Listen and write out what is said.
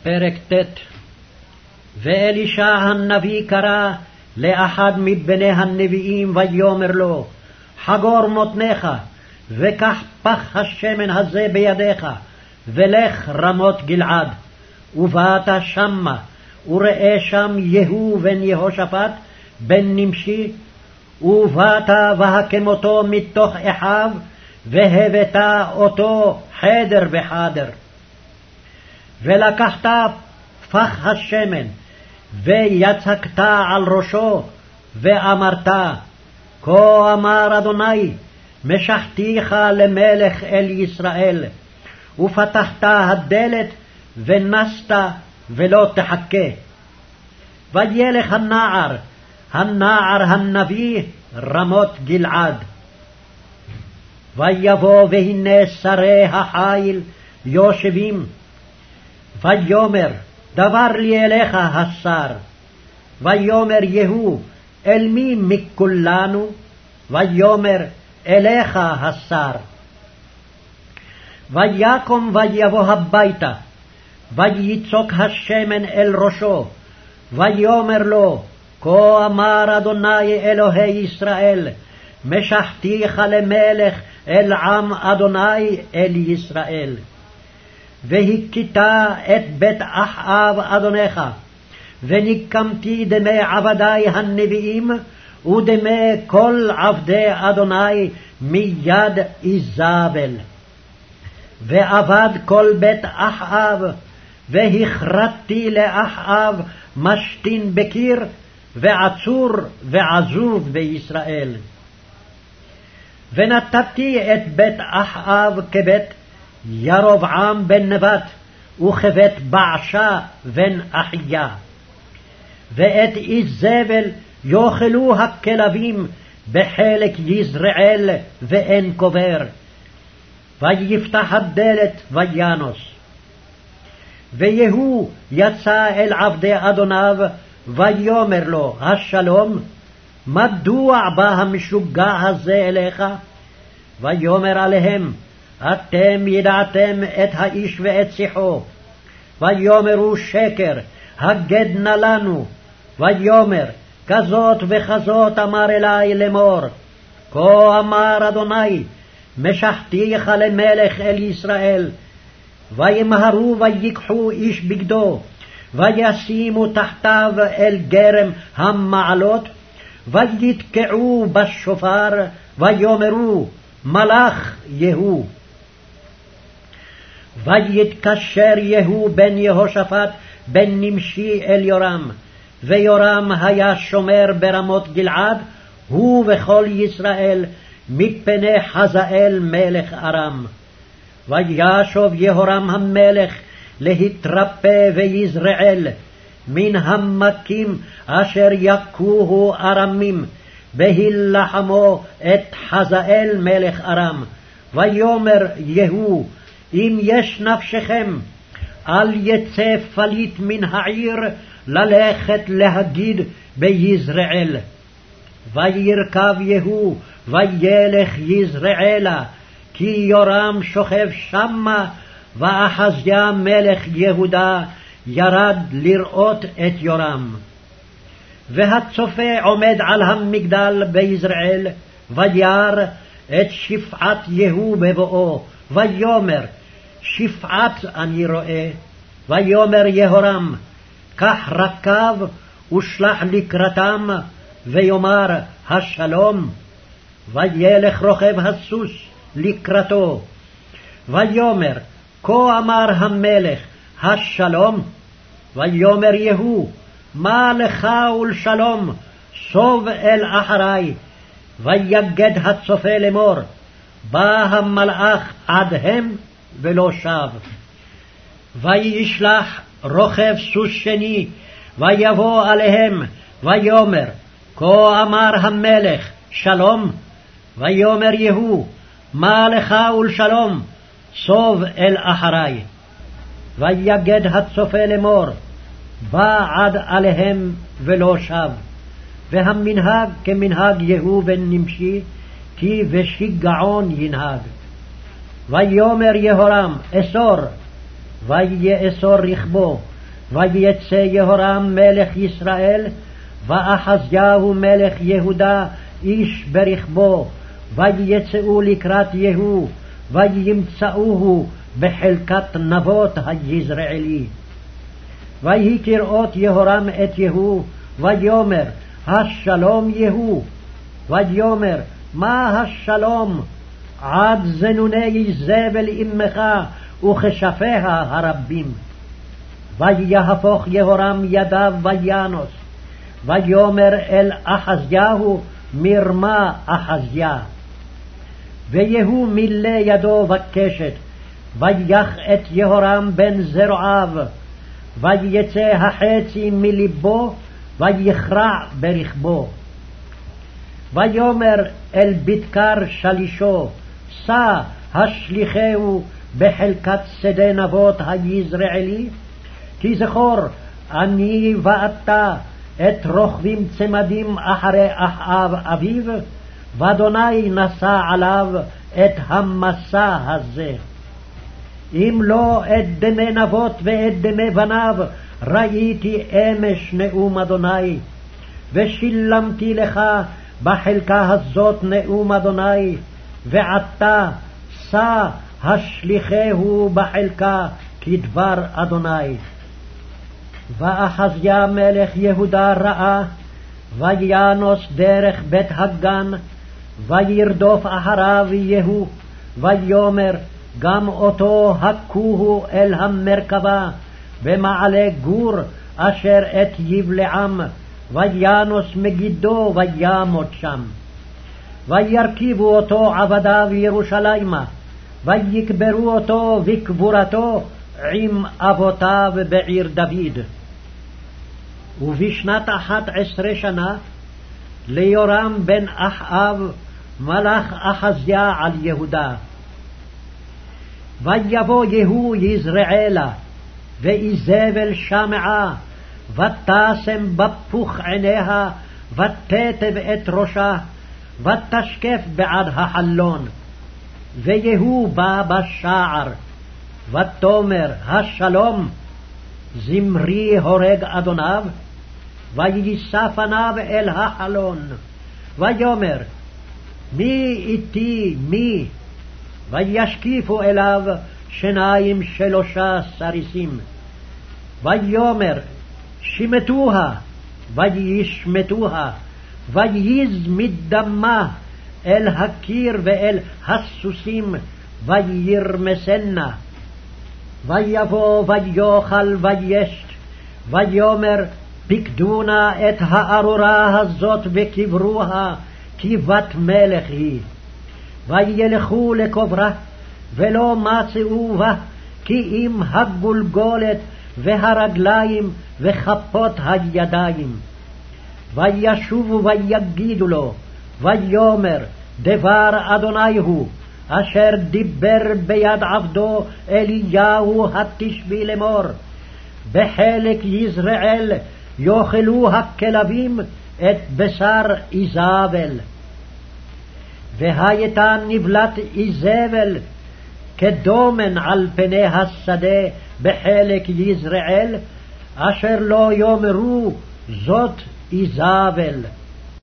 פרק ט'. ואלישע הנביא קרא לאחד מבני הנביאים ויאמר לו, חגור מותניך, וקח פח השמן הזה בידיך, ולך רמות גלעד. ובאת שמה, וראה שם יהוא בן יהושפט בן נמשי, ובאת והקמותו מתוך אחיו, והבאת אותו חדר בחדר. ולקחת פח השמן, ויצקת על ראשו, ואמרת, כה אמר אדוני, משחתיך למלך אל ישראל, ופתחת הדלת, ונסת ולא תחכה. וילך הנער הנביא רמות גלעד. ויבוא והנה שרי החיל יושבים, ויאמר, דבר לי אליך השר. ויאמר יהוא, אל מי מכולנו? ויאמר, אליך השר. ויקום ויבוא הביתה, ויצוק השמן אל ראשו, ויאמר לו, כה אמר אדוני אלוהי ישראל, משחתיך למלך אל עם אדוני אל ישראל. והכית את בית אחאב אדונך, וניקמתי דמי עבדי הנביאים, ודמי כל עבדי אדוני מיד איזבל. ואבד כל בית אחאב, והכרתתי לאחאב משתין בקיר, ועצור ועזוב בישראל. ונתתי את בית אחאב כבית ירבעם בן נבט, וכבית בעשה בן אחיה. ואת איזבל יאכלו הכלבים בחלק יזרעאל, ואין קובר. ויפתח הדלת וינוס. ויהוא יצא אל עבדי אדוניו, ויאמר לו, השלום, מדוע בא המשוגע הזה אליך? ויאמר עליהם, אתם ידעתם את האיש ואת שיחו. ויאמרו שקר, הגד נא לנו. ויאמר, כזאת וכזאת אמר אלי לאמור, כה אמר אדוני, משחתיך למלך אל ישראל. וימהרו ויקחו איש בגדו, וישימו תחתיו אל גרם המעלות, ויתקעו בשופר, ויאמרו, מלך יהוא. ויתקשר יהוא בן יהושפט בן נמשי אל יורם, ויורם היה שומר ברמות גלעד, הוא וכל ישראל, מפני חזאל מלך ארם. וישוב יהורם המלך להתרפא ויזרעאל מן המכים אשר יכוהו ארמים, בהילחמו את חזאל מלך ארם. ויאמר יהוא, אם יש נפשכם, אל יצא פליט מן העיר ללכת להגיד ביזרעאל. וירכב יהוא וילך יזרעאלה, כי יורם שוכב שמה, ואחזיה מלך יהודה ירד לראות את יורם. והצופה עומד על המגדל ביזרעאל, וירא את שפעת יהוא בבואו, ויאמר, שפעת אני רואה. ויאמר יהורם, קח רכב ושלח לקראתם, ויאמר, השלום. וילך רוכב הסוס לקראתו. ויאמר, כה אמר המלך, השלום. ויאמר יהוא, מה לך ולשלום, סוב אל אחרי. ויגד הצופה לאמור, בא המלאך עדהם ולא שב. וישלח רוכב סוס שני, ויבוא עליהם, ויאמר, כה אמר המלך, שלום. ויאמר יהוא, מה לך ולשלום, סוב אל אחרי. ויגד הצופה לאמור, בא עד עליהם ולא שב. והמנהג כמנהג יהוא בן נמשי, כי בשיגעון ינהג. ויאמר יהורם, אסור. ויאסור רכבו, ויצא יהורם מלך ישראל, ואחזיהו מלך יהודה איש ברכבו, ויצאו לקראת יהוא, וימצאוהו בחלקת נבות היזרעאלי. ויהי כראות יהורם את יהוא, ויאמר, השלום יהוא. ויאמר, מה השלום? עד זנוני זבל אמך וכשפיה הרבים. ויהפוך יהורם ידיו וינוס, ויאמר אל אחזיהו, מרמה אחזיה. ויהוא מילא ידו בקשת, ויך את יהורם בן זרועיו, ויצא החצי מלבו, ויכרע ברכבו. ויאמר אל בדקר שלישו, סע השליחהו בחלקת שדה נבות היזרעאלי, כי זכור אני ואתה את רוכבים צמדים אחרי אחאב אביו, ואדוני נשא עליו את המסע הזה. אם לא את דמי נבות ואת דמי בניו ראיתי אמש נאום אדוני, ושילמתי לך בחלקה הזאת נאום אדוני, ועתה שא השליחהו בחלקה כדבר אדוני. ואחזיה מלך יהודה ראה, וינוס דרך בית הגן, וירדוף אחריו יהוא, ויאמר, גם אותו הכוהו אל המרכבה במעלה גור אשר את יבלעם, וינוס מגידו וימות שם. וירכיבו אותו עבדיו ירושלימה, ויקברו אותו בקבורתו עם אבותיו בעיר דוד. ובשנת 11 שנה ליורם בן אחאב מלך אחזיה על יהודה. ויבוא יהוא יזרעאלה, ואיזבל שמעה, ותשם בפוך עיניה, ותתב את ראשה, ותשקף בעד החלון. ויהוא בא בשער, ותאמר, השלום, זמרי הורג אדוניו, ויישא פניו אל החלון, ויאמר, מי איתי מי? וישקיפו אליו 2-3 סריסים. ויאמר, שמטוה, וישמטוה, וייז מדמה אל הקיר ואל הסוסים, וירמסנה. ויבוא ויאכל וישת, ויאמר, פקדונה את הארורה הזאת וקברוה, כי בת מלך היא. וילכו לקוברה, ולא מצאו בה, כי אם הגולגולת והרגליים וכפות הידיים. וישובו ויגידו לו, ויאמר, דבר אדוני הוא, אשר דיבר ביד עבדו אליהו התשבי לאמור, בחלק יזרעאל יאכלו הכלבים את בשר איזבל. והייתה נבלת איזבל כדומן על פני השדה בחלק יזרעאל, אשר לא יאמרו זאת איזבל.